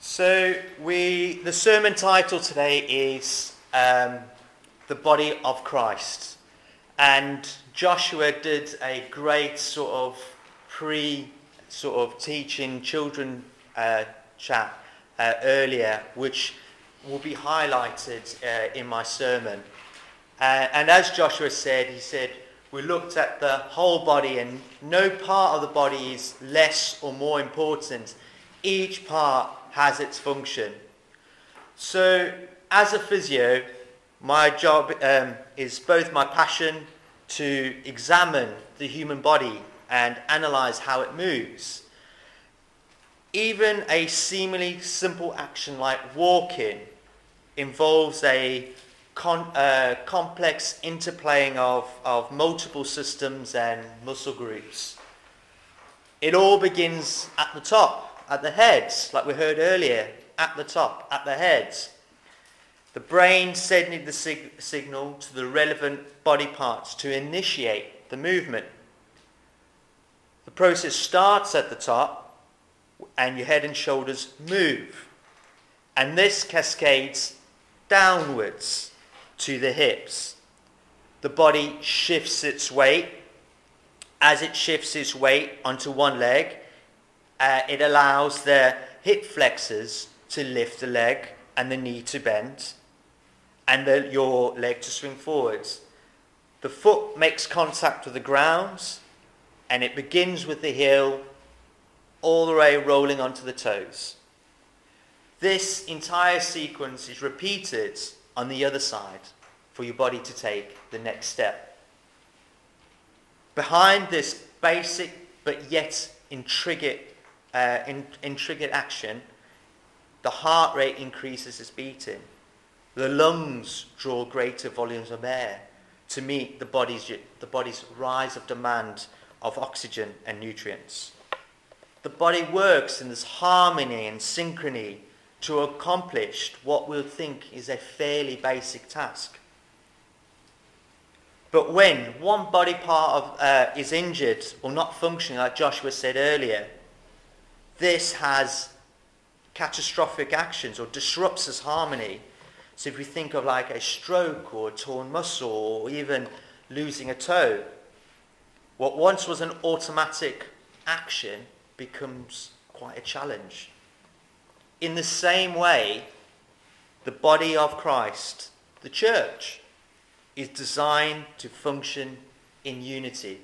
The sermon title today is The Body of Christ. And Joshua did a great teaching children chat earlier, which will be highlighted in my sermon. And as Joshua said, he said, we looked at the whole body and no part of the body is less or more important. Each part has its function. So as a physio, my job is both my passion to examine the human body and analyze how it moves. Even a seemingly simple action like walking involves a complex interplaying of multiple systems and muscle groups. It all begins at the top, at the heads, like we heard earlier, at the top, at the heads. The brain sending the signal to the relevant body parts to initiate the movement. The process starts at the top and your head and shoulders move. And this cascades downwards to the hips. The body shifts its weight. As it shifts its weight onto one leg, it allows the hip flexors to lift the leg and the knee to bend and your leg to swing forwards. The foot makes contact with the ground and it begins with the heel all the way rolling onto the toes. This entire sequence is repeated on the other side for your body to take the next step. Behind this basic but yet intricate action, the heart rate increases its beating. The lungs draw greater volumes of air to meet the body's rise of demand of oxygen and nutrients. The body works in this harmony and synchrony to accomplish what we'll think is a fairly basic task. But when one body part is injured or not functioning, like Joshua said earlier, this has catastrophic actions or disrupts this harmony. So if we think of like a stroke or a torn muscle or even losing a toe, what once was an automatic action becomes quite a challenge. In the same way, the body of Christ, the church, is designed to function in unity.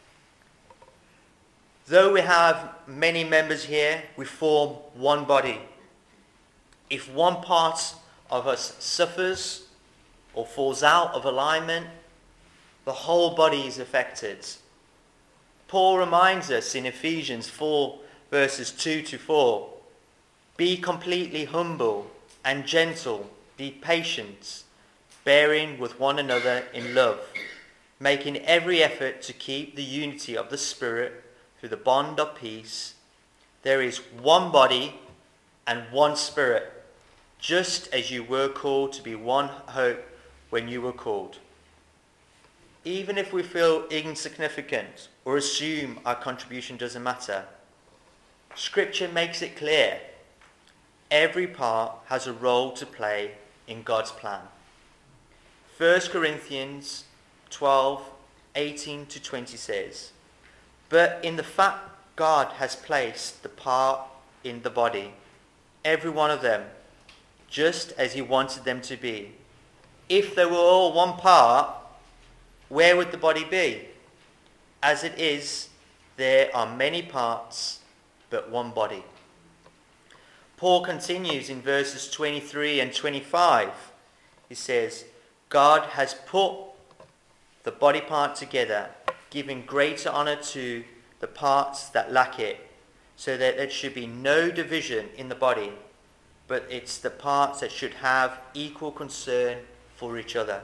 Though we have many members here, we form one body. If one part of us suffers or falls out of alignment, the whole body is affected. Paul reminds us in Ephesians 4 verses 2 to 4, be completely humble and gentle, be patient, bearing with one another in love, making every effort to keep the unity of the Spirit through the bond of peace. There is one body and one Spirit, just as you were called to be one hope when you were called. Even if we feel insignificant or assume our contribution doesn't matter, Scripture makes it clear every part has a role to play in God's plan. 1 Corinthians 12:18 to 20 says, but in the fact God has placed the part in the body, every one of them, just as he wanted them to be. If they were all one part, where would the body be? As it is, there are many parts, but one body. Paul continues in verses 23 and 25. He says, God has put the body part together, giving greater honor to the parts that lack it, so that there should be no division in the body, but it's the parts that should have equal concern for each other.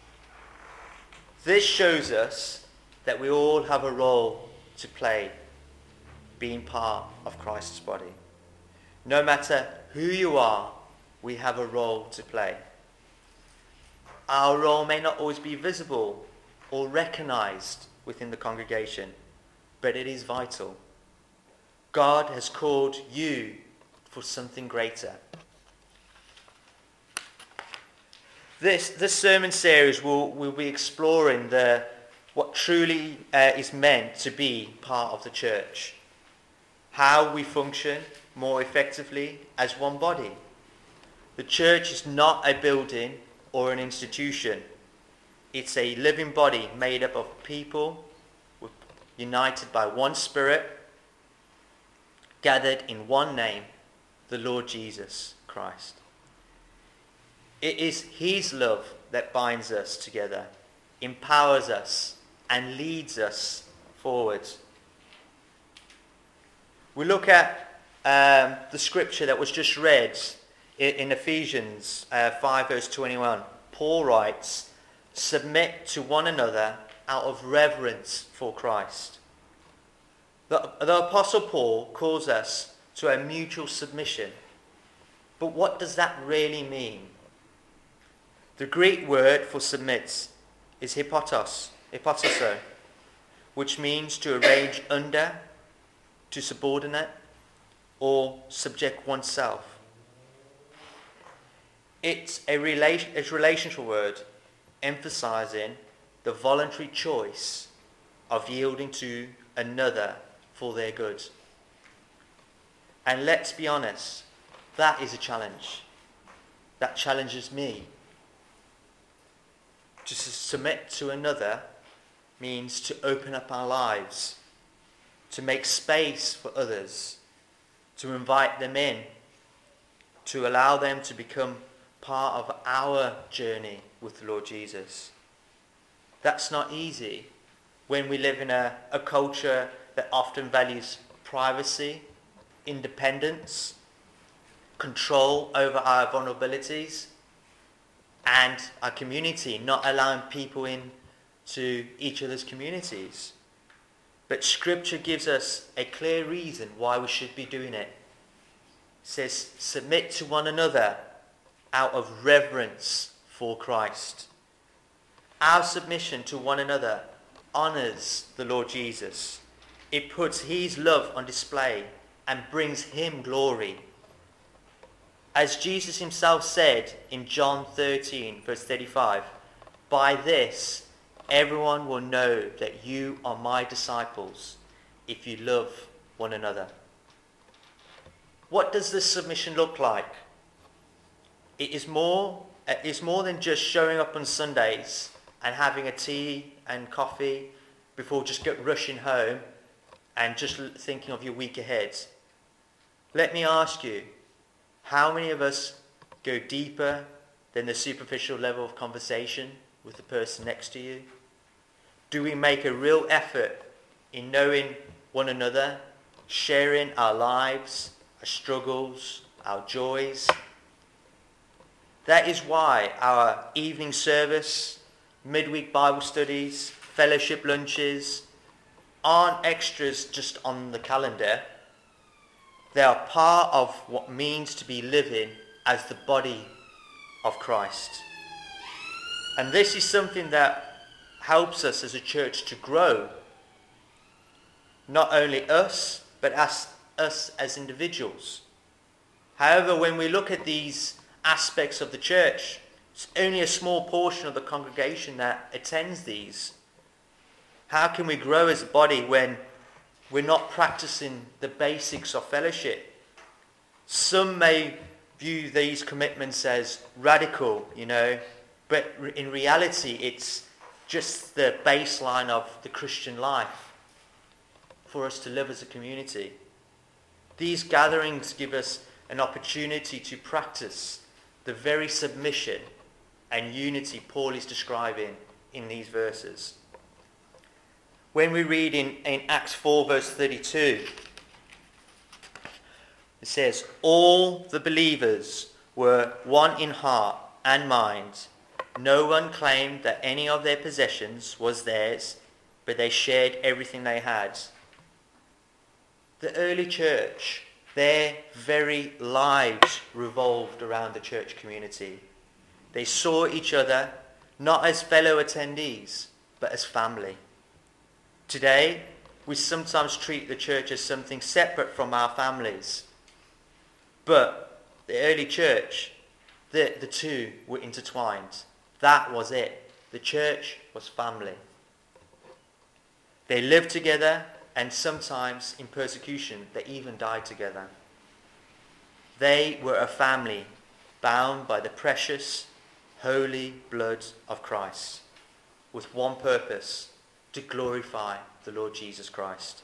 This shows us that we all have a role to play, being part of Christ's body. No matter who you are, we have a role to play. Our role may not always be visible or recognized within the congregation, but it is vital. God has called you for something greater. This sermon series will be exploring what truly is meant to be part of the church. How we function more effectively as one body. The church is not a building or an institution. It's a living body made up of people united by one Spirit, gathered in one name, the Lord Jesus Christ. It is his love that binds us together, empowers us, and leads us forward. We look at the scripture that was just read in Ephesians 5 verse 21. Paul writes, "Submit to one another out of reverence for Christ." The Apostle Paul calls us to a mutual submission. But what does that really mean? The Greek word for submit is hypotasso, which means to arrange under, to subordinate, or subject oneself. It's a relational word emphasizing the voluntary choice of yielding to another for their good. And let's be honest, that is a challenge. That challenges me. To submit to another means to open up our lives, to make space for others, to invite them in, to allow them to become part of our journey with the Lord Jesus. That's not easy when we live in a culture that often values privacy, independence, control over our vulnerabilities, and our community, not allowing people in to each other's communities. But Scripture gives us a clear reason why we should be doing it. It says, submit to one another out of reverence for Christ. Our submission to one another honours the Lord Jesus. It puts his love on display and brings him glory. As Jesus himself said in John 13, verse 35, "By this everyone will know that you are my disciples, if you love one another." What does this submission look like? It's more than just showing up on Sundays and having a tea and coffee before just rushing home and just thinking of your week ahead. Let me ask you, how many of us go deeper than the superficial level of conversation with the person next to you? Do we make a real effort in knowing one another, sharing our lives, our struggles, our joys? That is why our evening service, midweek Bible studies, fellowship lunches aren't extras just on the calendar. They are part of what it means to be living as the body of Christ. And this is something that helps us as a church to grow. Not only us, but us as individuals. However, when we look at these aspects of the church, it's only a small portion of the congregation that attends these. How can we grow as a body when we're not practicing the basics of fellowship? Some may view these commitments as radical, but in reality it's just the baseline of the Christian life for us to live as a community. These gatherings give us an opportunity to practice the very submission and unity Paul is describing in these verses. When we read in Acts 4 verse 32, it says, "All the believers were one in heart and mind. No one claimed that any of their possessions was theirs, but they shared everything they had." The early church, their very lives revolved around the church community. They saw each other not as fellow attendees, but as family. Today, we sometimes treat the church as something separate from our families. But the early church, the two were intertwined. That was it. The church was family. They lived together, and sometimes in persecution they even died together. They were a family bound by the precious, holy blood of Christ, with one purpose: to glorify the Lord Jesus Christ.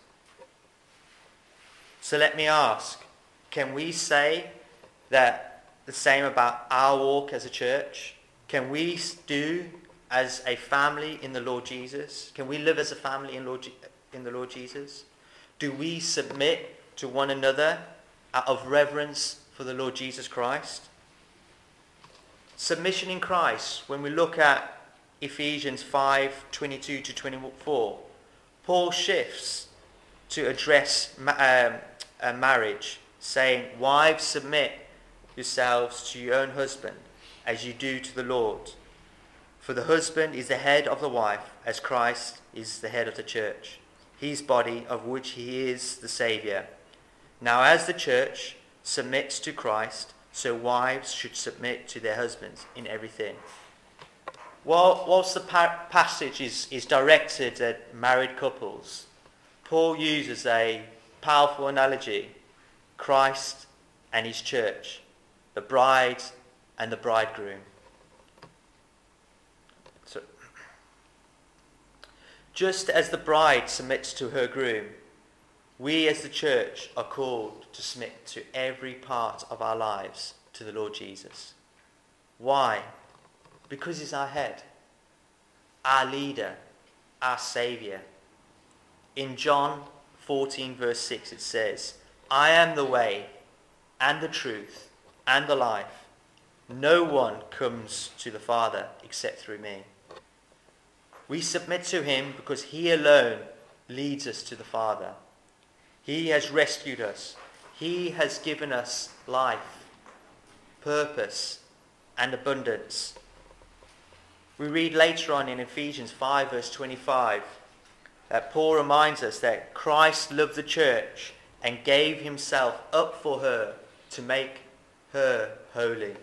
So let me ask, can we say that the same about our walk as a church? Can we do as a family in the Lord Jesus? Can we live as a family in the Lord Jesus? Do we submit to one another out of reverence for the Lord Jesus Christ? Submission in Christ, when we look at Ephesians 5:22 to 24, Paul shifts to address marriage, saying, "Wives, submit yourselves to your own husband, as you do to the Lord. For the husband is the head of the wife, as Christ is the head of the church, his body, of which he is the Saviour. Now as the church submits to Christ, so wives should submit to their husbands in everything." Whilst the passage is directed at married couples, Paul uses a powerful analogy: Christ and his church, the bride and the bridegroom. So, just as the bride submits to her groom, we as the church are called to submit to every part of our lives to the Lord Jesus. Why? Because he's our head, our leader, our Saviour. In John 14 verse 6 it says, "I am the way and the truth and the life. No one comes to the Father except through me." We submit to him because he alone leads us to the Father. He has rescued us. He has given us life, purpose, and abundance. We read later on in Ephesians 5 verse 25 that Paul reminds us that Christ loved the church and gave himself up for her to make her holy.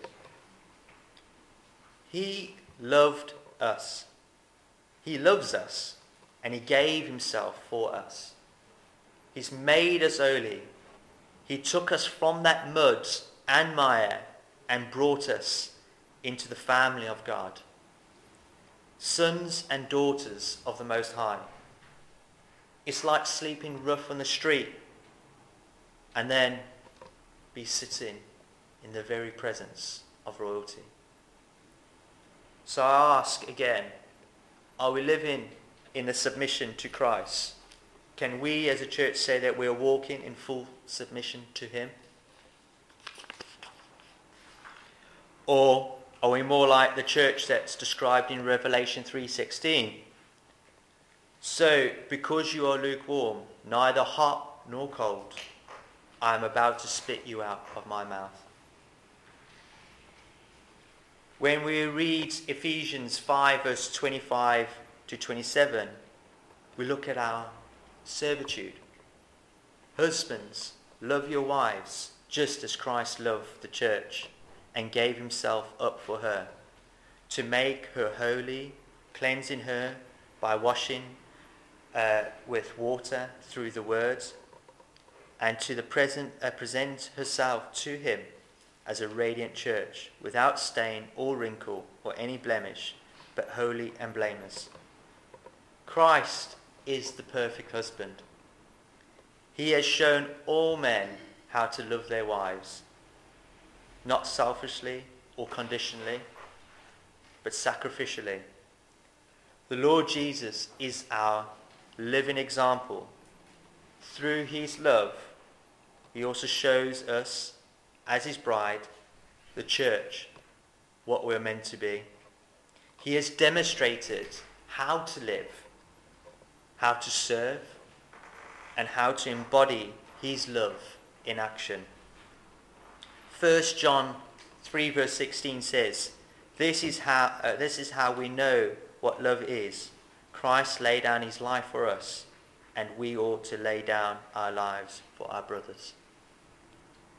He loved us. He loves us, and he gave himself for us. He's made us holy. He took us from that mud and mire and brought us into the family of God. Sons and daughters of the Most High. It's like sleeping rough on the street and then be sitting in the very presence of royalty. So I ask again, are we living in the submission to Christ? Can we as a church say that we are walking in full submission to him? Or are we more like the church that's described in Revelation 3:16? "So, because you are lukewarm, neither hot nor cold, I am about to spit you out of my mouth." When we read Ephesians 5 verse 25 to 27, we look at our servitude. "Husbands, love your wives, just as Christ loved the church and gave himself up for her, to make her holy, cleansing her by washing with water through the word, and to the present herself to him as a radiant church, without stain or wrinkle or any blemish, but holy and blameless." Christ is the perfect husband. He has shown all men how to love their wives, not selfishly or conditionally, but sacrificially. The Lord Jesus is our living example. Through his love, he also shows us, as his bride, the church, what we're meant to be. He has demonstrated how to live, how to serve, and how to embody his love in action. 1 John 3 verse 16 says, this is how we know what love is. Christ laid down his life for us, and we ought to lay down our lives for our brothers.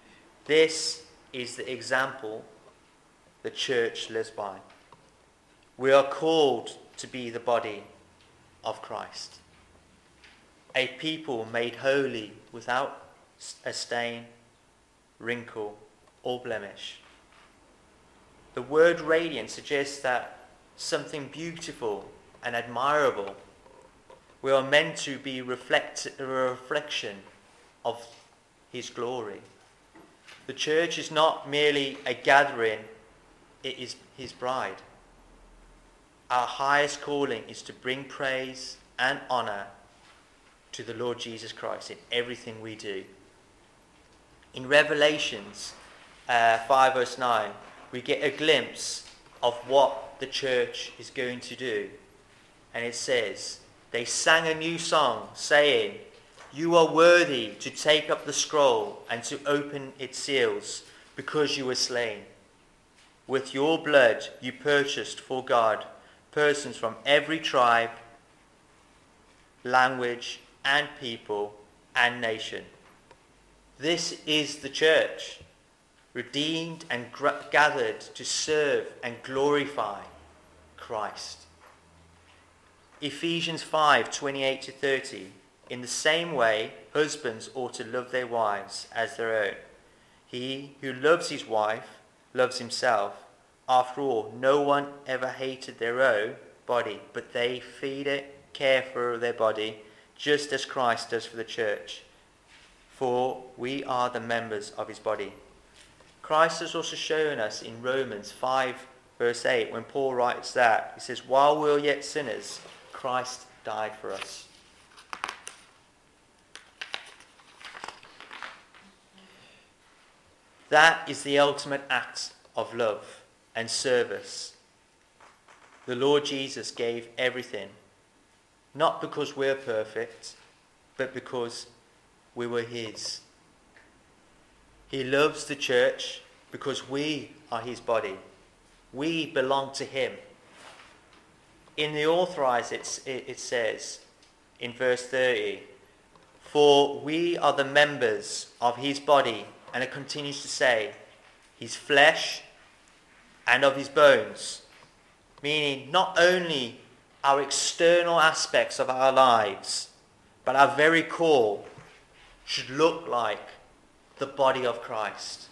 This is the example the church lives by. We are called to be the body of Christ, a people made holy without a stain, wrinkle, or blemish. The word radiant suggests that something beautiful and admirable. We are meant to be a reflection of his glory. The church is not merely a gathering, it is his bride. Our highest calling is to bring praise and honour to the Lord Jesus Christ in everything we do. In Revelations 5 verse 9, we get a glimpse of what the church is going to do. And it says, they sang a new song, saying, "You are worthy to take up the scroll and to open its seals, because you were slain. With your blood you purchased for God persons from every tribe, language, and people and nation." This is the church, redeemed and gathered to serve and glorify Christ. Ephesians 5:28-30. In the same way, husbands ought to love their wives as their own. He who loves his wife loves himself. After all, no one ever hated their own body, but they feed it, care for their body, just as Christ does for the church. For we are the members of his body. Christ has also shown us in Romans 5 verse 8, when Paul writes that, he says, while we were yet sinners, Christ died for us. That is the ultimate act of love and service. The Lord Jesus gave everything, not because we're perfect, but because we were his. He loves the church because we are his body. We belong to him. In the Authorized, it says in verse 30, for we are the members of his body, and it continues to say, his flesh and of his bones, meaning not only our external aspects of our lives, but our very core should look like the body of Christ.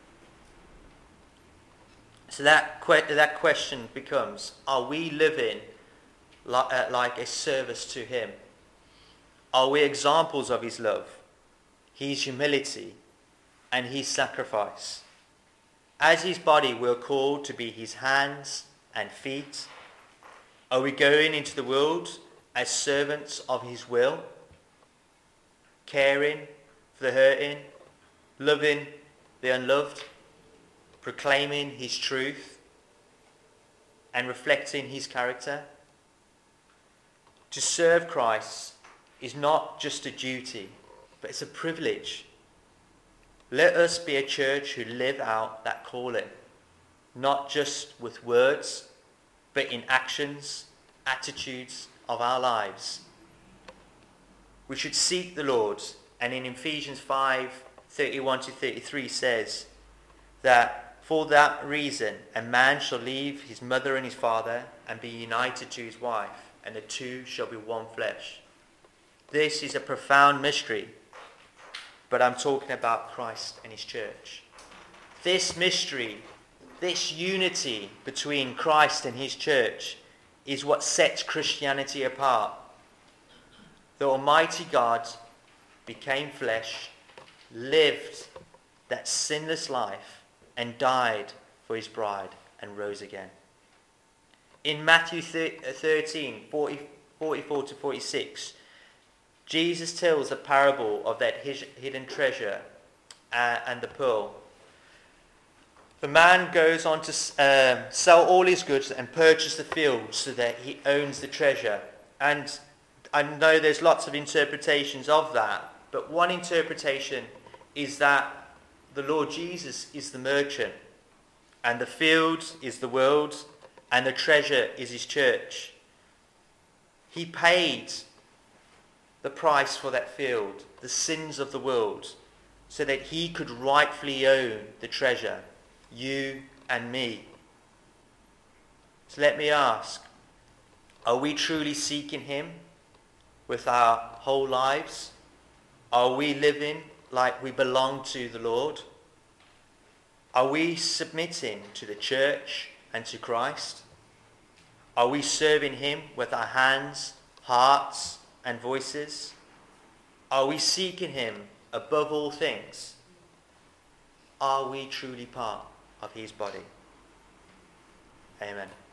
So that question becomes, are we living like a service to him? Are we examples of his love, his humility, and his sacrifice? As his body, we're called to be his hands and feet. Are we going into the world as servants of his will, caring for the hurting, loving the unloved, proclaiming his truth, and reflecting his character? To serve Christ is not just a duty, but it's a privilege. Let us be a church who live out that calling, not just with words, but in actions, attitudes of our lives. We should seek the Lord, and in Ephesians 5:31-33 says that for that reason a man shall leave his mother and his father and be united to his wife, and the two shall be one flesh. This is a profound mystery, but I'm talking about Christ and his church. This mystery, this unity between Christ and his church, is what sets Christianity apart. The Almighty God became flesh, lived that sinless life, and died for his bride, and rose again. In Matthew 13:44-46, Jesus tells a parable of that hidden treasure and the pearl. The man goes on to sell all his goods and purchase the field so that he owns the treasure. And I know there's lots of interpretations of that, but one interpretation is that the Lord Jesus is the merchant, and the field is the world, and the treasure is his church. He paid the price for that field, the sins of the world, so that he could rightfully own the treasure, you and me. So let me ask, are we truly seeking him with our whole lives? Are we living like we belong to the Lord? Are we submitting to the church and to Christ? Are we serving him with our hands, hearts, and voices? Are we seeking him above all things? Are we truly part of his body? Amen.